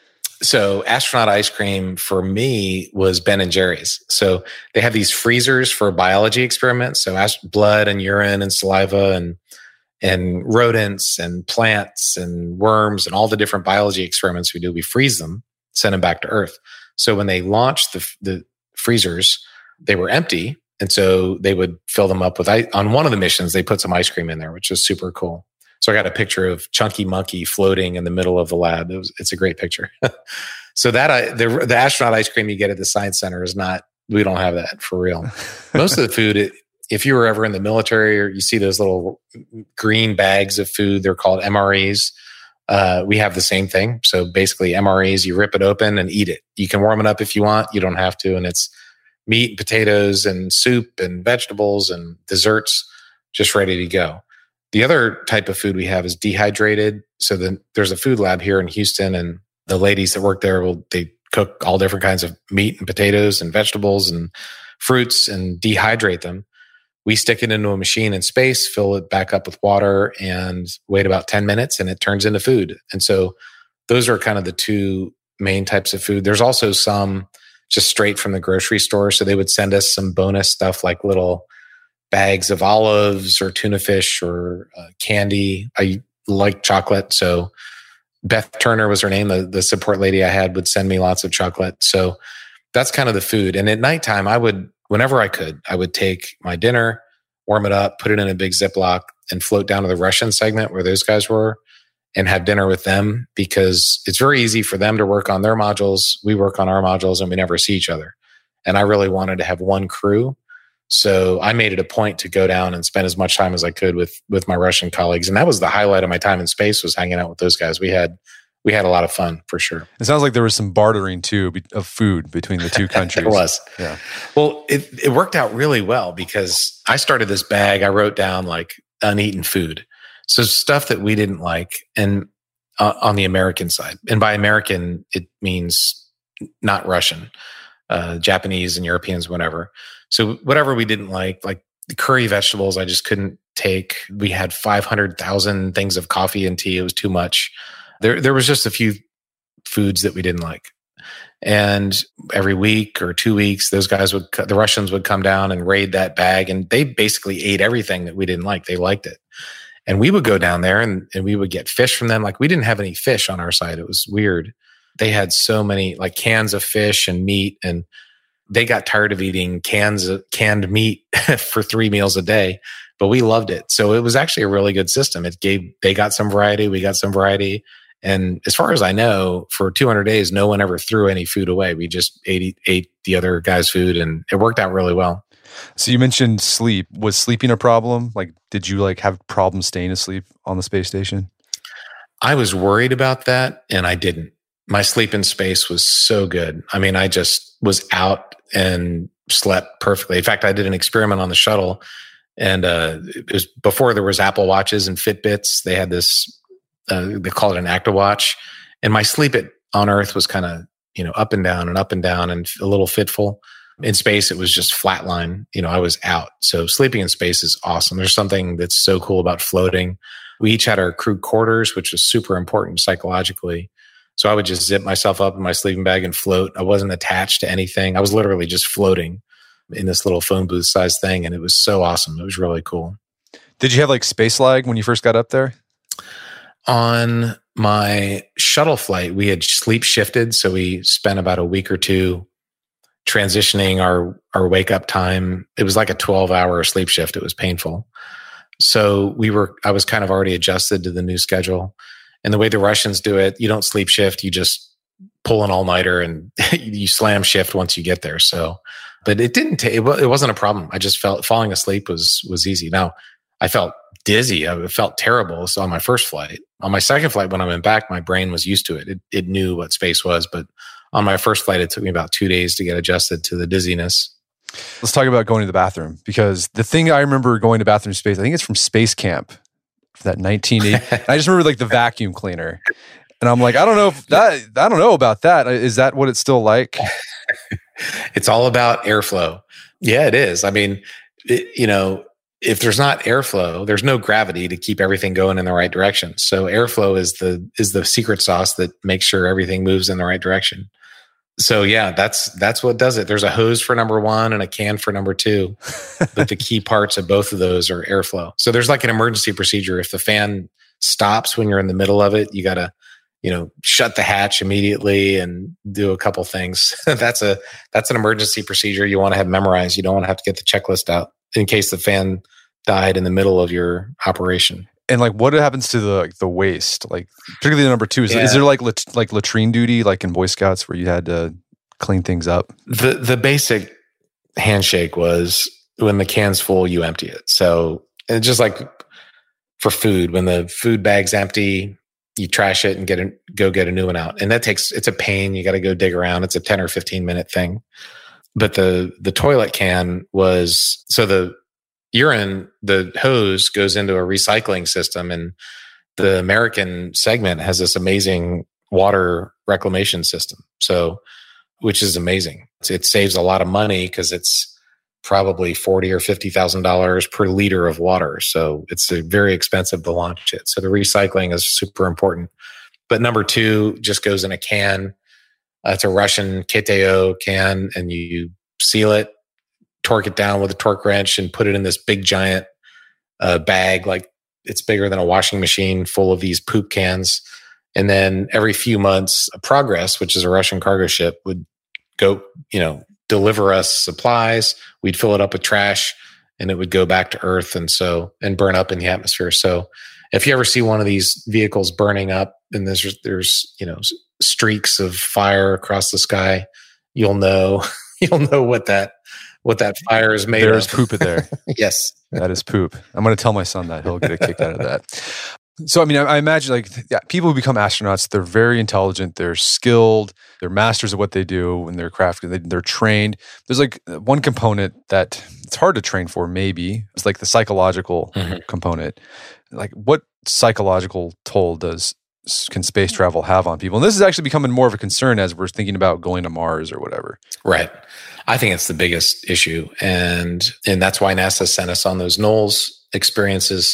So astronaut ice cream for me was Ben and Jerry's. So they have these freezers for biology experiments. So ast- blood and urine and saliva and and rodents and plants and worms and all the different biology experiments we do, we freeze them, send them back to Earth. So when they launched the, the freezers, they were empty. And so they would fill them up with ice. On one of the missions, they put some ice cream in there, which is super cool. So I got a picture of Chunky Monkey floating in the middle of the lab. It was, it's a great picture. So that I, the, the astronaut ice cream you get at the Science Center is not, we don't have that for real. Most of the food, it, if you were ever in the military or you see those little green bags of food, they're called M R Es. Uh, we have the same thing. So basically M R Es, you rip it open and eat it. You can warm it up if you want. You don't have to. And it's meat and potatoes and soup and vegetables and desserts just ready to go. The other type of food we have is dehydrated. So then there's a food lab here in Houston, and the ladies that work there will, they cook all different kinds of meat and potatoes and vegetables and fruits and dehydrate them. We stick it into a machine in space, fill it back up with water, and wait about ten minutes, and it turns into food. And so those are kind of the two main types of food. There's also some just straight from the grocery store. So they would send us some bonus stuff like little bags of olives or tuna fish or uh, candy. I like chocolate. So Beth Turner was her name. The, the support lady I had would send me lots of chocolate. So that's kind of the food. And at nighttime, I would, whenever I could, I would take my dinner, warm it up, put it in a big Ziploc, and float down to the Russian segment where those guys were and have dinner with them, because it's very easy for them to work on their modules. We work on our modules and we never see each other. And I really wanted to have one crew. So I made it a point to go down and spend as much time as I could with, with my Russian colleagues. And that was the highlight of my time in space, was hanging out with those guys. We had we had a lot of fun for sure. It sounds like there was some bartering too of food between the two countries. There was. Yeah. Well, it, it worked out really well because I started this bag. I wrote down like uneaten food. So stuff that we didn't like and uh, on the American side. And by American, it means not Russian, uh, Japanese and Europeans, whatever. So whatever we didn't like, like the curry vegetables, I just couldn't take. We had five hundred thousand things of coffee and tea. It was too much. There, there was just a few foods that we didn't like. And every week or two weeks, those guys would, the Russians would come down and raid that bag. And they basically ate everything that we didn't like. They liked it. And we would go down there and, and we would get fish from them. Like we didn't have any fish on our side. It was weird. They had so many like cans of fish and meat, and they got tired of eating cans of canned meat for three meals a day, but we loved it. So it was actually a really good system. It gave, they got some variety. We got some variety. And as far as I know, for two hundred days, no one ever threw any food away. We just ate, ate the other guy's food, and it worked out really well. So you mentioned sleep. Was sleeping a problem? Like, did you like have problems staying asleep on the space station? I was worried about that, and I didn't. My sleep in space was so good. I mean, I just was out and slept perfectly. In fact, I did an experiment on the shuttle, and uh, it was before there was Apple Watches and Fitbits. They had this, uh, they call it an ActiWatch. And my sleep at, on Earth was kind of, you know, up and down and up and down and a little fitful. In space, it was just flatline. You know, I was out. So sleeping in space is awesome. There's something that's so cool about floating. We each had our crew quarters, which was super important psychologically. So I would just zip myself up in my sleeping bag and float. I wasn't attached to anything. I was literally just floating in this little phone booth size thing. And it was so awesome. It was really cool. Did you have like space lag when you first got up there? On my shuttle flight, we had sleep shifted. So we spent about a week or two transitioning our, our wake up time. It was like a twelve hour sleep shift. It was painful. So we were, I was kind of already adjusted to the new schedule. And the way the Russians do it, you don't sleep shift. You just pull an all-nighter and you slam shift once you get there. So, but it didn't take, it wasn't a problem. I just felt falling asleep was, was easy. Now I felt dizzy. I felt terrible. So on my first flight, on my second flight, when I went back, my brain was used to it. It, it knew what space was. But on my first flight, it took me about two days to get adjusted to the dizziness. Let's talk about going to the bathroom, because the thing I remember going to bathroom space, I think it's from Space Camp, that nineteen eighty. I just remember like the vacuum cleaner. And I'm like, I don't know if that, I don't know about that. Is that what it's still like? It's all about airflow. Yeah, it is. I mean, it, you know, if there's not airflow, there's no gravity to keep everything going in the right direction. So airflow is the, is the secret sauce that makes sure everything moves in the right direction. So yeah, that's, that's what does it. There's a hose for number one and a can for number two, but the key parts of both of those are airflow. So there's like an emergency procedure. If the fan stops when you're in the middle of it, you got to, you know, shut the hatch immediately and do a couple things. that's a, that's an emergency procedure you want to have memorized. You don't want to have to get the checklist out in case the fan died in the middle of your operation. And like, what happens to the like, the waste? Like, particularly the number two, is, yeah. is there like lat- like latrine duty, like in Boy Scouts, where you had to clean things up? The the basic handshake was when the can's full, you empty it. So it's just like for food, when the food bag's empty, you trash it and get a, go get a new one out. And that takes, it's a pain. You got to go dig around. It's a ten or fifteen minute thing. But the the toilet can was, so the urine, the hose goes into a recycling system, and the American segment has this amazing water reclamation system. So, which is amazing. It saves a lot of money because it's probably forty or fifty thousand dollars per liter of water. So it's very expensive to launch it. So the recycling is super important. But number two just goes in a can. Uh, it's a Russian K T O can, and you seal it, torque it down with a torque wrench, and put it in this big giant uh, bag, like it's bigger than a washing machine, full of these poop cans. And then every few months, Progress, which is a Russian cargo ship, would go, you know, deliver us supplies. We'd fill it up with trash, and it would go back to Earth, and so and burn up in the atmosphere. So if you ever see one of these vehicles burning up, and there's there's you know streaks of fire across the sky, you'll know you'll know what that what that fire is made There's of. poop in there. Yes. That is poop. I'm going to tell my son that. He'll get a kick out of that. So, I mean, I, I imagine like yeah, people who become astronauts, they're very intelligent, they're skilled, they're masters of what they do when they're crafted, they, they're trained. There's like one component that it's hard to train for, maybe. It's like the psychological mm-hmm. component. Like what psychological toll does can space travel have on people? And this is actually becoming more of a concern as we're thinking about going to Mars or whatever. Right. I think it's the biggest issue. And and that's why NASA sent us on those Knowles experiences.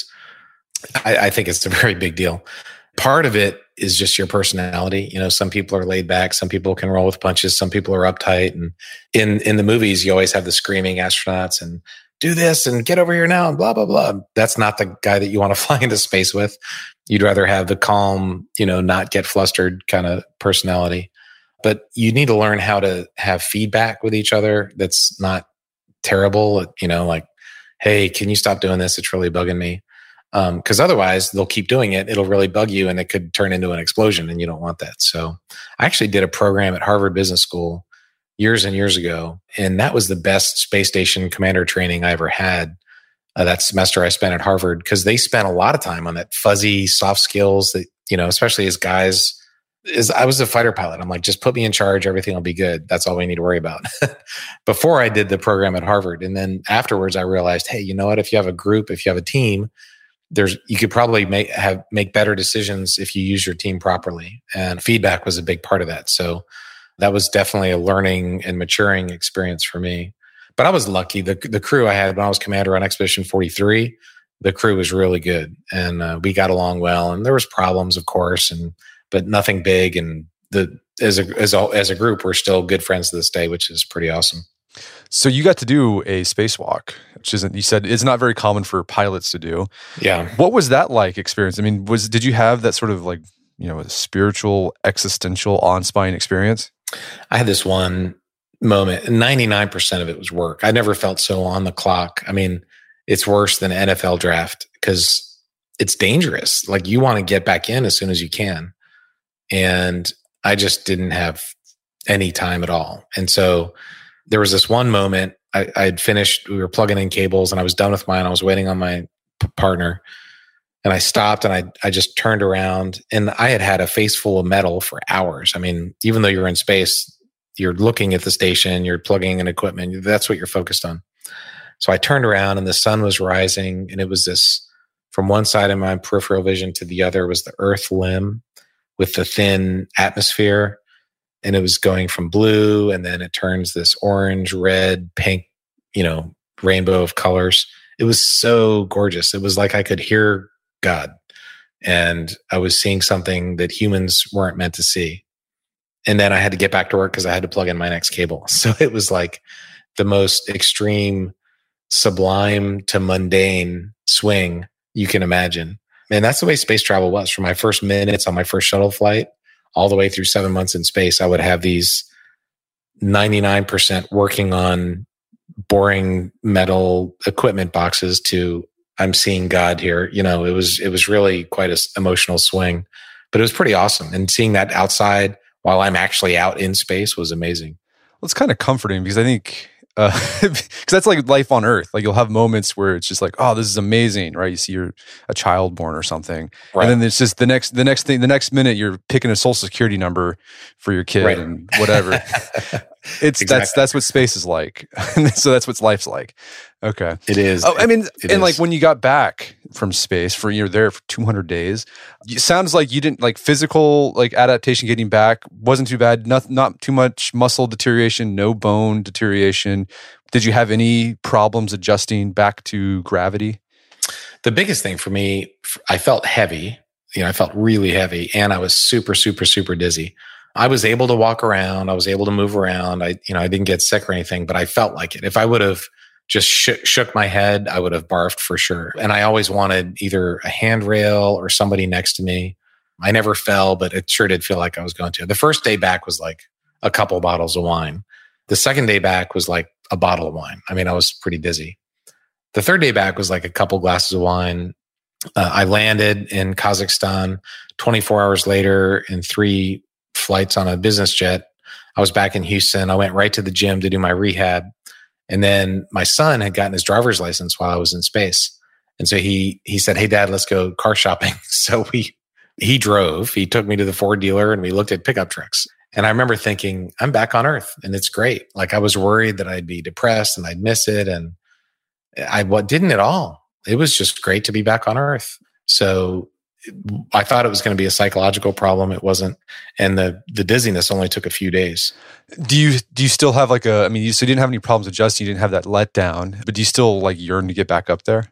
I, I think it's a very big deal. Part of it is just your personality. You know, some people are laid back, some people can roll with punches, some people are uptight. And in, in the movies, you always have the screaming astronauts and do this and get over here now and blah, blah, blah. That's not the guy that you want to fly into space with. You'd rather have the calm, you know, not get flustered kind of personality. But you need to learn how to have feedback with each other that's not terrible. You know, like, hey, can you stop doing this? It's really bugging me. Because um, otherwise, they'll keep doing it. It'll really bug you and it could turn into an explosion and you don't want that. So I actually did a program at Harvard Business School years and years ago. And that was the best space station commander training I ever had. Uh, that semester I spent at Harvard, because they spent a lot of time on that fuzzy soft skills that, you know, especially as guys, is I was a fighter pilot. I'm like, just put me in charge. Everything will be good. That's all we need to worry about. Before I did the program at Harvard. And then afterwards I realized, hey, you know what? If you have a group, if you have a team, there's, you could probably make, have, make better decisions if you use your team properly. And feedback was a big part of that. So that was definitely a learning and maturing experience for me. But I was lucky. The the crew I had when I was commander on Expedition forty-three, the crew was really good, and uh, we got along well. And there was problems, of course, and but nothing big. And the as a as a as a group, we're still good friends to this day, which is pretty awesome. So you got to do a spacewalk, which isn't, you said it's not very common for pilots to do. Yeah. What was that like experience? I mean, was did you have that sort of like, you know, a spiritual, existential, awe-inspiring experience? I had this one moment, and ninety-nine percent of it was work. I never felt so on the clock. I mean, it's worse than an N F L draft because it's dangerous. Like you want to get back in as soon as you can. And I just didn't have any time at all. And so there was this one moment I had finished, we were plugging in cables and I was done with mine. I was waiting on my p- partner and I stopped and I, I just turned around and I had had a face full of metal for hours. I mean, even though you're in space, you're looking at the station, you're plugging in equipment. That's what you're focused on. So I turned around and the sun was rising and it was this, from one side of my peripheral vision to the other was the Earth limb with the thin atmosphere. And it was going from blue and then it turns this orange, red, pink, you know, rainbow of colors. It was so gorgeous. It was like I could hear God and I was seeing something that humans weren't meant to see. And then I had to get back to work because I had to plug in my next cable. So it was like the most extreme, sublime to mundane swing you can imagine. And that's the way space travel was. From my first minutes on my first shuttle flight all the way through seven months in space, I would have these ninety-nine percent working on boring metal equipment boxes to I'm seeing God here. You know, it was, it was really quite an emotional swing, but it was pretty awesome. And seeing that outside while I'm actually out in space was amazing. Well, it's kind of comforting because I think, because uh, that's like life on Earth. Like you'll have moments where it's just like, oh, this is amazing, right? You see you're a child born or something. Right. And then it's just the next, the next thing, the next minute you're picking a social security number for your kid right. and whatever. It's exactly. that's, that's what space is like. So that's what life's like. Okay. It is. Oh, I mean, it and is. like when you got back from space for, you're there for two hundred days, it sounds like you didn't like physical, like adaptation getting back wasn't too bad. Not, not too much muscle deterioration, no bone deterioration. Did you have any problems adjusting back to gravity? The biggest thing for me, I felt heavy, you know, I felt really heavy and I was super, super, super dizzy. I was able to walk around. I was able to move around. I, you know, I didn't get sick or anything, but I felt like it. If I would have just sh- shook my head, I would have barfed for sure. And I always wanted either a handrail or somebody next to me. I never fell, but it sure did feel like I was going to. The first day back was like a couple bottles of wine. The second day back was like a bottle of wine. I mean, I was pretty dizzy. The third day back was like a couple glasses of wine. Uh, I landed in Kazakhstan twenty-four hours later in three flights on a business jet. I was back in Houston. I went right to the gym to do my rehab. And then my son had gotten his driver's license while I was in space. And so he he said, "Hey, Dad, let's go car shopping." So we he drove. He took me to the Ford dealer, and we looked at pickup trucks. And I remember thinking, I'm back on Earth, and it's great. Like I was worried that I'd be depressed and I'd miss it, and I what didn't at all. It was just great to be back on Earth. So I thought it was going to be a psychological problem. It wasn't, and the the dizziness only took a few days. Do you do you still have like a? I mean, you, so you didn't have any problems adjusting. You didn't have that letdown, but do you still like yearn to get back up there?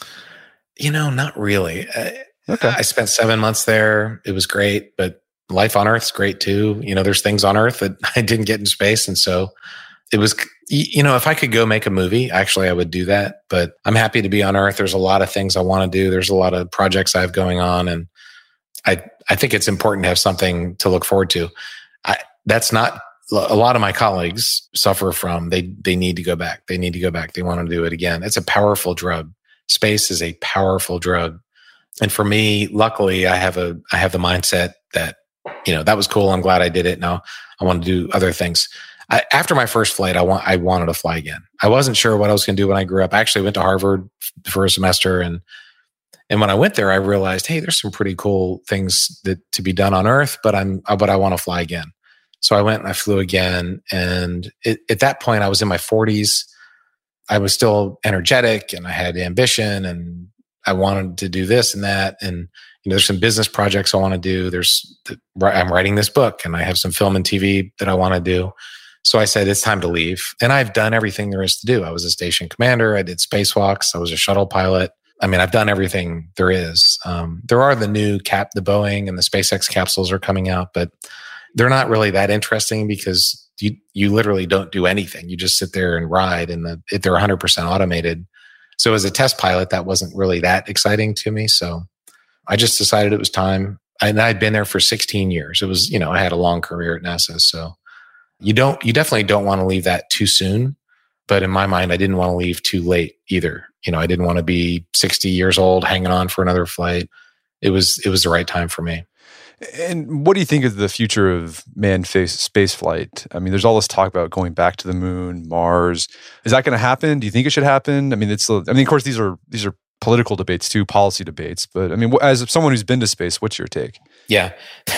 You know, not really. Okay. I spent seven months there. It was great, but life on Earth's great too. You know, there's things on Earth that I didn't get in space, and so it was. You know, if I could go make a movie, actually, I would do that. But I'm happy to be on Earth. There's a lot of things I want to do. There's a lot of projects I have going on, and I I think it's important to have something to look forward to. I, that's not a lot of my colleagues suffer from. They they need to go back. They need to go back. They want to do it again. It's a powerful drug. Space is a powerful drug, and for me, luckily, I have a I have the mindset that you know that was cool. I'm glad I did it. Now I want to do other things. I, after my first flight, I want I wanted to fly again. I wasn't sure what I was going to do when I grew up. I actually went to Harvard for a semester, and and when I went there, I realized, hey, there's some pretty cool things that to be done on Earth, but I'm but I want to fly again. So I went and I flew again, and it, at that point, I was in my forties. I was still energetic, and I had ambition, and I wanted to do this and that, and you know, there's some business projects I want to do. There's I'm writing this book, and I have some film and T V that I want to do. So I said, it's time to leave. And I've done everything there is to do. I was a station commander. I did spacewalks. I was a shuttle pilot. I mean, I've done everything there is. Um, there are the new cap, the Boeing and the SpaceX capsules are coming out, but they're not really that interesting because you you literally don't do anything. You just sit there and ride, and the, they're one hundred percent automated. So as a test pilot, that wasn't really that exciting to me. So I just decided it was time. And I'd been there for sixteen years. It was, you know, I had a long career at NASA. So You don't, you definitely don't want to leave that too soon. But in my mind, I didn't want to leave too late either. You know, I didn't want to be sixty years old hanging on for another flight. It was, it was the right time for me. And what do you think of the future of manned space flight? I mean, there's all this talk about going back to the moon, Mars. Is that going to happen? Do you think it should happen? I mean, it's, I mean, of course, these are, these are political debates too, policy debates. But I mean, as someone who's been to space, what's your take? Yeah.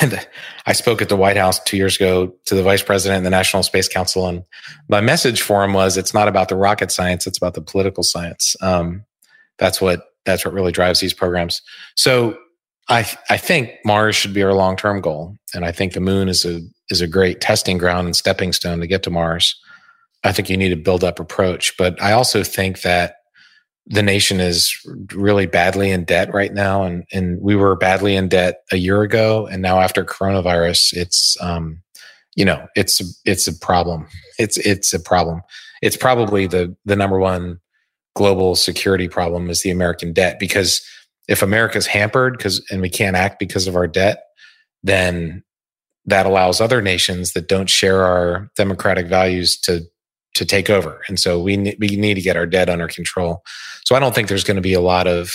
I spoke at the White House two years ago to the vice president and the National Space Council. And my message for him was, it's not about the rocket science, it's about the political science. Um, that's what, that's what really drives these programs. So I, I think Mars should be our long-term goal. And I think the moon is a, is a great testing ground and stepping stone to get to Mars. I think you need a build-up approach, but I also think that the nation is really badly in debt right now. And, and we were badly in debt a year ago. And now after coronavirus, it's, um, you know, it's, it's a problem. It's, it's a problem. It's probably the, the number one global security problem is the American debt, because if America's hampered because, and we can't act because of our debt, then that allows other nations that don't share our democratic values to to take over. And so we ne- we need to get our debt under control. So I don't think there's going to be a lot of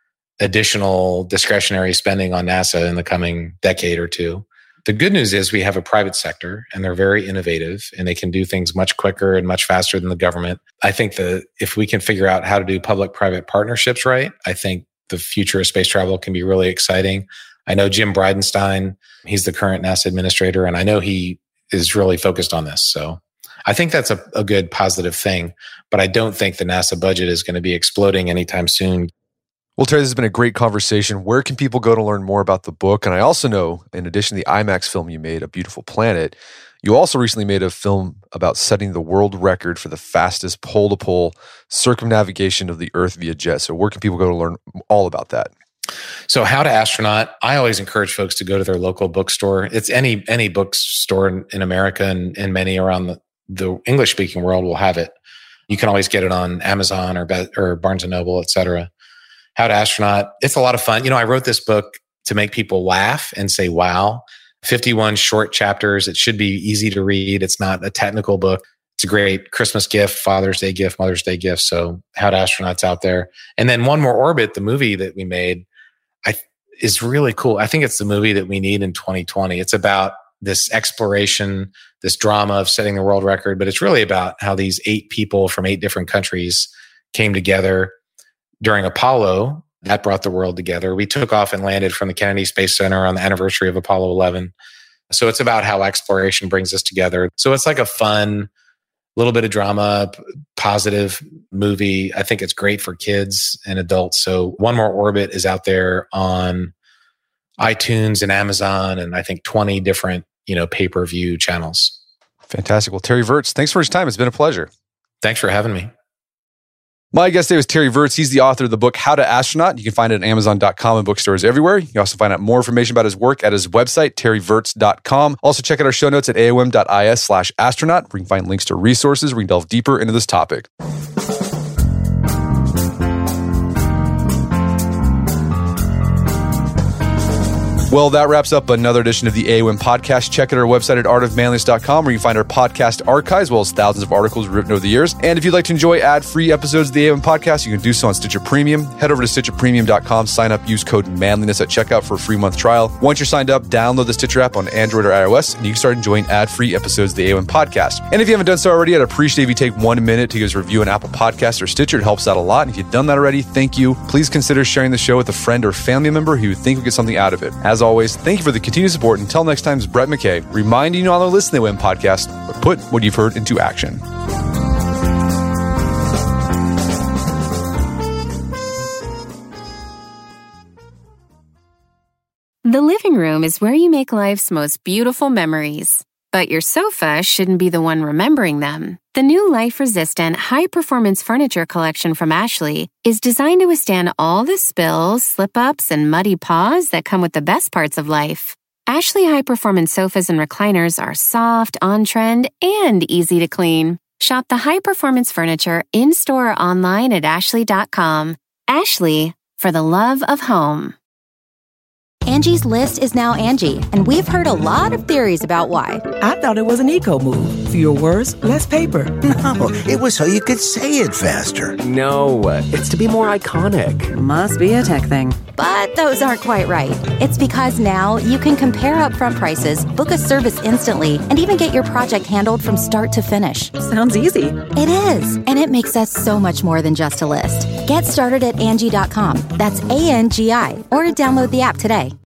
additional discretionary spending on NASA in the coming decade or two. The good news is we have a private sector, and they're very innovative, and they can do things much quicker and much faster than the government. I think that if we can figure out how to do public-private partnerships right, I think the future of space travel can be really exciting. I know Jim Bridenstine, he's the current NASA administrator, and I know he is really focused on this. So I think that's a, a good positive thing, but I don't think the NASA budget is going to be exploding anytime soon. Well, Terry, this has been a great conversation. Where can people go to learn more about the book? And I also know, in addition to the IMAX film you made, A Beautiful Planet, you also recently made a film about setting the world record for the fastest pole-to-pole circumnavigation of the Earth via jet. So where can people go to learn all about that? So How to Astronaut, I always encourage folks to go to their local bookstore. It's any any bookstore in, in America and, and many around the, the English-speaking world will have it. You can always get it on Amazon or, or Barnes and Noble, et cetera. How to Astronaut, it's a lot of fun. You know, I wrote this book to make people laugh and say, wow. fifty-one short chapters. It should be easy to read. It's not a technical book. It's a great Christmas gift, Father's Day gift, Mother's Day gift. So How to Astronaut's out there. And then One More Orbit, the movie that we made, I, is really cool. I think it's the movie that we need in twenty twenty. It's about this exploration, this drama of setting the world record, but it's really about how these eight people from eight different countries came together, during Apollo. That brought the world together. We took off and landed from the Kennedy Space Center on the anniversary of Apollo eleven. So it's about how exploration brings us together. So it's like a fun, little bit of drama, p- positive movie. I think it's great for kids and adults. So One More Orbit is out there on iTunes and Amazon, and I think twenty different, you know, pay-per-view channels. Fantastic. Well, Terry Virts, thanks for his time. It's been a pleasure. Thanks for having me. My guest today was Terry Virts. He's the author of the book, How to Astronaut. You can find it at amazon dot com and bookstores everywhere. You can also find out more information about his work at his website, terry virts dot com. Also, check out our show notes at A O M dot is slash astronaut, where you can find links to resources where you can delve deeper into this topic. Well, that wraps up another edition of the A O M podcast. Check out our website at art of manliness dot com, where you can find our podcast archives, as well as thousands of articles written over the years. And if you'd like to enjoy ad-free episodes of the A O M podcast, you can do so on Stitcher Premium. Head over to stitcher premium dot com, sign up, use code manliness at checkout for a free month trial. Once you're signed up, download the Stitcher app on Android or iOS, and you can start enjoying ad-free episodes of the A O M podcast. And if you haven't done so already, I'd appreciate if you take one minute to give us a review on Apple Podcasts or Stitcher. It helps out a lot. And if you've done that already, thank you. Please consider sharing the show with a friend or family member who you think would get something out of it. As always, thank you for the continued support. Until next time, it's Brett McKay reminding you on the Listen to the A O M podcast, but put what you've heard into action. The living room is where you make life's most beautiful memories. But your sofa shouldn't be the one remembering them. The new life-resistant, high-performance furniture collection from Ashley is designed to withstand all the spills, slip-ups, and muddy paws that come with the best parts of life. Ashley high-performance sofas and recliners are soft, on-trend, and easy to clean. Shop the high-performance furniture in-store or online at ashley dot com. Ashley, for the love of home. Angie's List is now Angie, and we've heard a lot of theories about why. I thought it was an eco move. Fewer words, less paper. No, it was so you could say it faster. No, it's to be more iconic. Must be a tech thing. But those aren't quite right. It's because now you can compare upfront prices, book a service instantly, and even get your project handled from start to finish. Sounds easy. It is, and it makes us so much more than just a list. Get started at Angie dot com. That's A N G I, or download the app today.